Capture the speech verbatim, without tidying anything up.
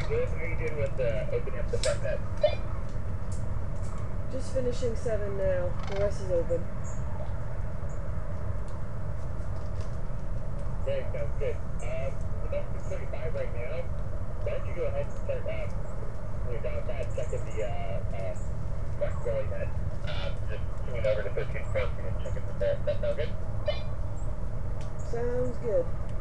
good. How are you doing with uh, opening up the front net? Just finishing seven now. The rest is open. Great, sounds good. Um, we're down to thirty-five right now. Why don't you go ahead and start um, when you're down bad checking the uh, uh, front rolling net. Um, just swinging over to thirteen fourteen and checking the ball. That sound good? Sounds good.